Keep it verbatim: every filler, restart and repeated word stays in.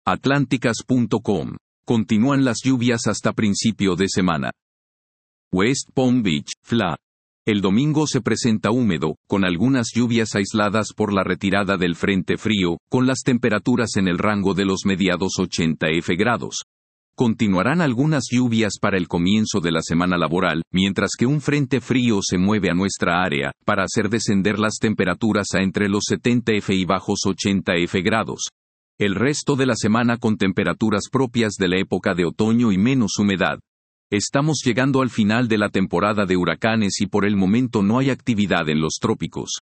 Atlánticas punto com. Continúan las lluvias hasta principio de semana. West Palm Beach, Fla. El domingo se presenta húmedo, con algunas lluvias aisladas por la retirada del frente frío, con las temperaturas en el rango de los mediados ochenta grados. Continuarán algunas lluvias para el comienzo de la semana laboral, mientras que un frente frío se mueve a nuestra área, para hacer descender las temperaturas a entre los setenta y bajos ochenta grados. El resto de la semana con temperaturas propias de la época de otoño y menos humedad. Estamos llegando al final de la temporada de huracanes y por el momento no hay actividad en los trópicos.